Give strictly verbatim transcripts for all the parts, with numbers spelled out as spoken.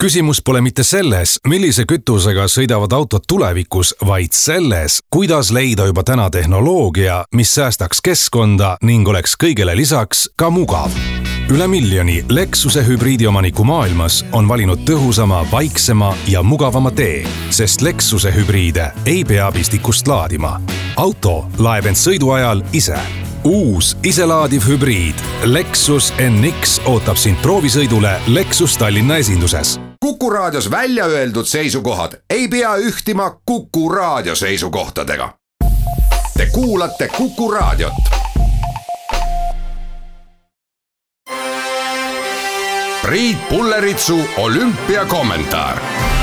Küsimus pole mitte selles, millise kütusega sõidavad autod tulevikus, vaid selles, kuidas leida juba täna tehnoloogia, mis säästaks keskkonda ning oleks kõigele lisaks ka mugav. Üle miljoni Lexuse hübriidiomaniku maailmas on valinud tõhusama, vaiksema ja mugavama tee, sest Lexuse hübriide ei pea pistikust laadima. Auto laeb end sõidu ajal ise. Uus iselaadiv hübriid Lexus N X ootab sind proovisõidule Lexus Tallinna esinduses. Kuku raadios välja öeldud seisukohad ei pea ühtima Kuku raadio seisukohtadega. Te kuulate Kuku raadiot. Priit Pulleritsu olümpiakommentaar.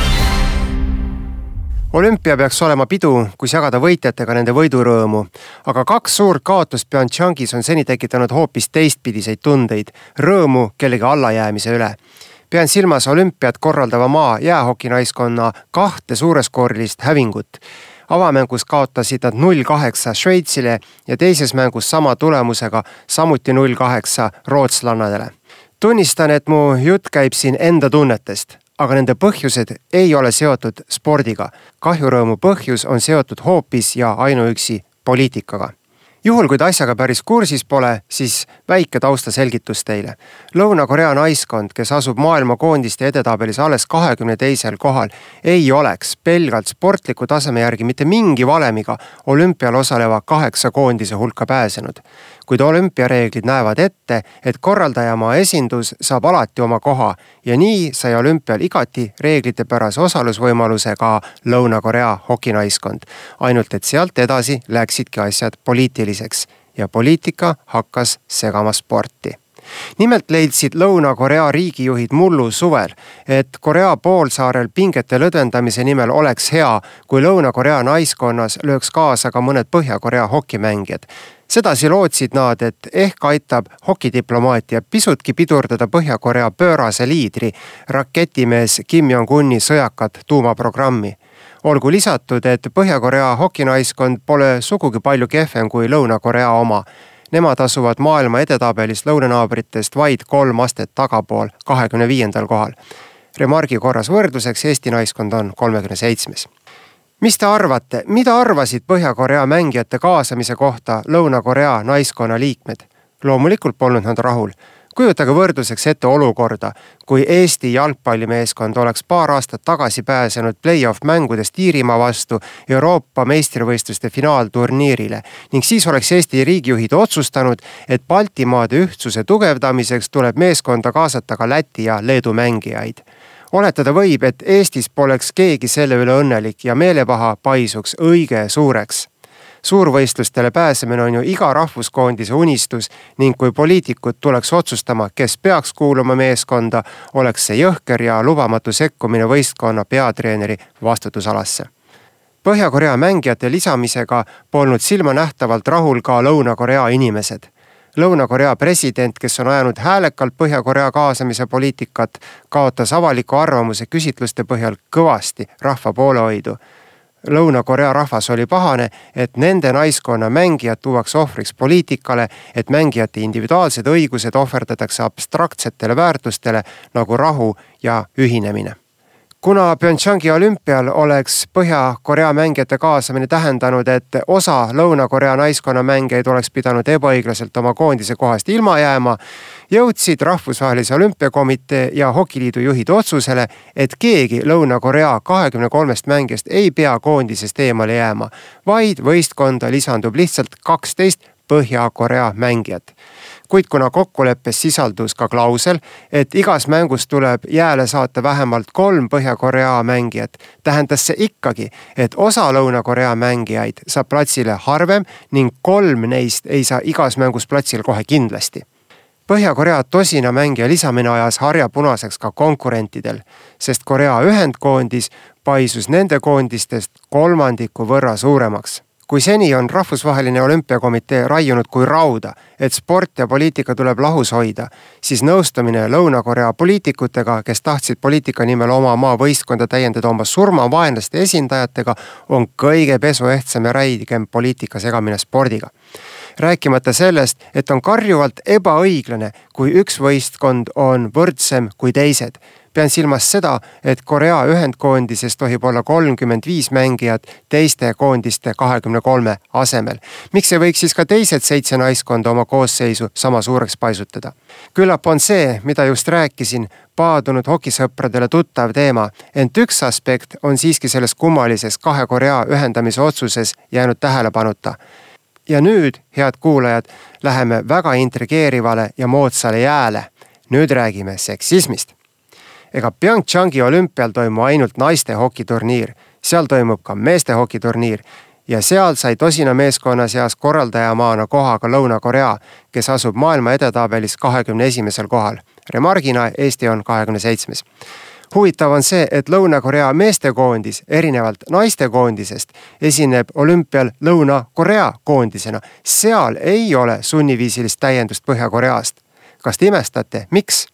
Olümpia peaks olema pidu, kus jagada võitjatega nende võidurõõmu, aga kaks suurt kaotust Pyeongchangis on seni tekitanud hoopis teistpidiseid tundeid, rõõmu kellegi allajäämise üle. Pean silmas olümpiat korraldava maa jäähokinaiskonna kahte suureskoorilist hävingut. Avamängus kaotasid nad null kaheksa Šveitsile ja teises mängus sama tulemusega samuti null kaheksa rootslannadele. Tunnistan, et mu jutt käib siin enda tunnetest, aga nende põhjused ei ole seotud spordiga. Kahjurõõmu põhjus on seotud hoopis ja ainuüksi poliitikaga. Juhul, kui ta asjaga päris kursis pole, siis väike tausta selgitus teile. Lõuna-Korea naiskond, kes asub maailma koondiste edetabelis alles kahekümne teisel kohal, ei oleks pelgalt sportliku taseme järgi mitte mingi valemiga olümpial osaleva kaheksa koondise hulka pääsenud. Kuid olümpiareeglid näevad ette, et korraldajamaa esindus saab alati oma koha ja nii sai olümpial igati reeglite pärase osalusvõimaluse ka Lõuna-Korea hokinaiskond. Ainult et sealt edasi läksidki asjad poliitiliseks ja poliitika hakkas segama sporti. Nimelt leidsid Lõuna-Korea riigijuhid mullu suvel, et Korea poolsaarel pingete lõdvendamise nimel oleks hea, kui Lõuna-Korea naiskonnas lööks kaasa ka mõned Põhja-Korea hokimängijad. Sedasi lootsid nad, et ehk aitab hokidiplomaatia pisutki pidurdada Põhja-Korea pöörase liidri, raketimees Kim Jong-uni sõjakat tuumaprogrammi. Olgu lisatud, et Põhja-Korea hokinaiskond pole sugugi palju kehvem kui Lõuna-Korea oma. Nemad asuvad maailma edetabelis lõunanaabritest vaid kolm astet tagapool kahekümne viiendal kohal. Remargi korras võrdluseks Eesti naiskond on kolmekümne seitsmes. Mis te arvate, mida arvasid Põhja-Korea mängijate kaasamise kohta Lõuna-Korea naiskonna liikmed? Loomulikult polnud nad rahul. Kujutage võrdluseks ette olukorda, kui Eesti jalgpallimeeskond oleks paar aastat tagasi pääsenud play-off mängudest Iirimaa vastu Euroopa meistrivõistluste finaalturniirile ning siis oleks Eesti riigijuhid otsustanud, et Baltimaade ühtsuse tugevdamiseks tuleb meeskonda kaasata ka Läti ja Leedu mängijaid. Oletada võib, et Eestis poleks keegi selle üle õnnelik ja meelepaha paisuks õige suureks. Suurvõistlustele pääsemine on ju iga rahvuskoondise unistus ning kui poliitikud tuleks otsustama, kes peaks kuuluma meeskonda, oleks see jõhker ja lubamatu sekkumine võistkonna peatreeneri vastutusalasse. Põhja-Korea mängijate lisamisega polnud silmanähtavalt rahul ka Lõuna-Korea inimesed. Lõuna-Korea president, kes on ajanud häälekalt Põhja-Korea kaasamise poliitikat, kaotas avaliku arvamuse küsitluste põhjal kõvasti rahva poolehoidu. Lõuna-Korea rahvas oli pahane, et nende naiskonna mängijad tuuaks ohvriks poliitikale, et mängijate individuaalsed õigused ohverdatakse abstraktsetele väärtustele nagu rahu ja ühinemine. Kuna Pyeongchangi olümpial oleks Põhja-Korea mängijate kaasamine tähendanud, et osa Lõuna-Korea naiskonna mängijaid oleks pidanud ebaõiglaselt oma koondise kohast ilma jääma, jõudsid Rahvusvahelise olümpiakomitee ja hokiliidu juhid otsusele, et keegi Lõuna-Korea kahekümne kolmest mängijast ei pea koondisest eemale jääma, vaid võistkonda lisandub lihtsalt kaksteist Põhja-Korea mängijat. Kuid kuna kokkuleppes sisaldus ka klausel, et igas mängus tuleb jääle saata vähemalt kolm Põhja-Korea mängijat, tähendas see ikkagi, et osa Lõuna-Korea mängijaid saab platsile harvem ning kolm neist ei saa igas mängus platsil kohe kindlasti. Põhja-Korea tosina mängija lisamine ajas harja punaseks ka konkurentidel, sest Korea ühendkoondis paisus nende koondistest kolmandiku võrra suuremaks. Kui seni on Rahvusvaheline olümpiakomitee raiunud kui rauda, et sport ja poliitika tuleb lahus hoida, siis nõustamine Lõuna-Korea poliitikutega, kes tahtsid poliitika nimel oma maa võistkonda täiendada oma surmavaenlaste esindajatega, on kõige pesuehtsam ja räigem poliitika segamine spordiga. Rääkimata sellest, et on karjuvalt ebaõiglane, kui üks võistkond on võrdsem kui teised. Pean silmas seda, et Korea ühendkoondises tohib olla kolmkümmend viis mängijat teiste koondiste kahekümne kolme asemel. Miks ei võiks siis ka teised seitse naiskonda oma koosseisu sama suureks paisutada? Küllap on see, mida just rääkisin, paadunud hokisõpradele tuttav teema, ent üks aspekt on siiski selles kummalises kahe Korea ühendamise otsuses jäänud tähelepanuta. Ja nüüd, head kuulajad, läheme väga intrigeerivale ja moodsale jääle. Nüüd räägime seksismist. Ega Pyeongchangi olümpial toimu ainult naiste hokiturniir, seal toimub ka meeste hokiturniir ja seal sai tosina meeskonna seas korraldajamaana koha ka Lõuna-Korea, kes asub maailma edetabelis kahekümne esimesel kohal. Remargina Eesti on kahekümne seitsmes. Huvitav on see, et Lõuna-Korea meestekoondis erinevalt naistekoondisest esineb olümpial Lõuna-Korea koondisena. Seal ei ole sunniviisilist täiendust Põhja-Koreast. Kas te imestate? Miks?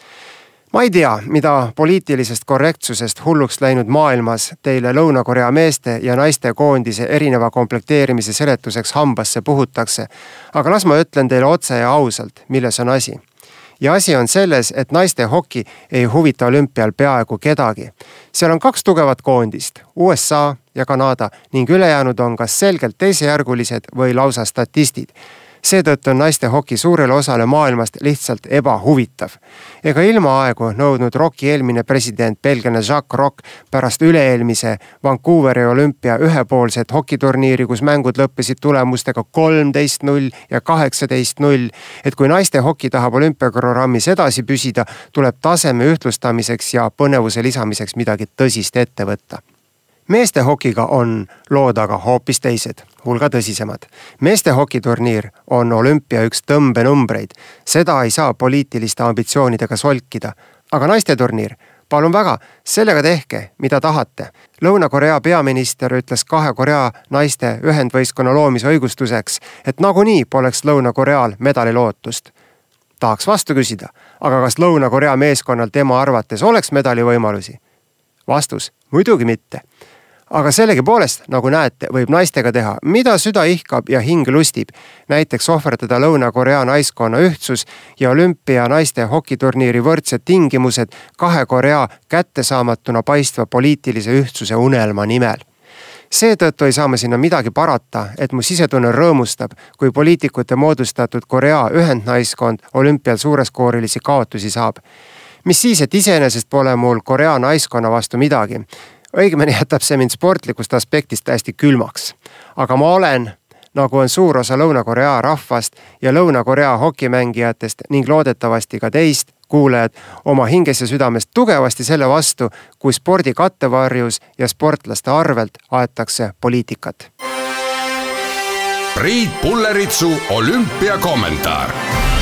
Ma ei tea, mida poliitilisest korrektsusest hulluks läinud maailmas teile Lõuna-Korea meeste ja naiste koondise erineva komplekteerimise seletuseks hambasse puhutakse, aga las ma ütlen teile otse ja ausalt, milles on asi. Ja asi on selles, et naiste hoki ei huvita olümpial peaaegu kedagi. Seal on kaks tugevat koondist, U S A ja Kanada, ning ülejäänud on kas selgelt teisejärgulised või lausa statistid. Seetõttu on naiste hoki suurele osale maailmast lihtsalt ebahuvitav. Ega ilma aegu nõudnud Rocki eelmine president belglane Jacques Rock pärast üle-eelmise Vancouveri olümpia ühepoolset hokiturniiri, kus mängud lõppesid tulemustega kolmteist null ja kaheksateist null, et kui naiste hoki tahab olümpiaprogrammis edasi püsida, tuleb taseme ühtlustamiseks ja põnevuse lisamiseks midagi tõsist ette võtta. Meeste hokiga on lood aga hoopis teised, hulga tõsisemad. Meeste hokiturniir on olümpia üks tõmbenumbreid. Seda ei saa poliitiliste ambitsioonidega solkida. Aga naiste turniir, palun väga, sellega tehke, mida tahate. Lõuna-Korea peaminister ütles kahe Korea naiste ühendvõistkonna loomise õigustuseks, et nagunii poleks Lõuna-Koreal medali lootust. Tahaks vastu küsida, aga kas Lõuna-Korea meeskonnal tema arvates oleks medali võimalusi? Vastus, muidugi mitte. Aga sellegipoolest, nagu näete, võib naistega teha, mida süda ihkab ja hing lustib. Näiteks ohverdada Lõuna-Korea naiskonna ühtsus ja olümpia naiste hokiturniiri võrdsed tingimused kahe Korea kättesaamatuna paistva poliitilise ühtsuse unelma nimel. Seetõttu ei saa ma sinna midagi parata, et mu sisetunne rõõmustab, kui poliitikute moodustatud Korea ühendnaiskond olümpial suureskoorilisi kaotusi saab. Mis siis, et iseenesest pole mul Korea naiskonna vastu midagi. Õigemini jätab see mind sportlikust aspektist täiesti külmaks. Aga ma olen, nagu on suur osa Lõuna-Korea rahvast ja Lõuna-Korea hokimängijatest ning loodetavasti ka teist, kuulejad, oma hinges ja südamest tugevasti selle vastu, kui spordi kattevarjus ja sportlaste arvelt aetakse poliitikat. Priit Pulleritsu olümpia kommentaar.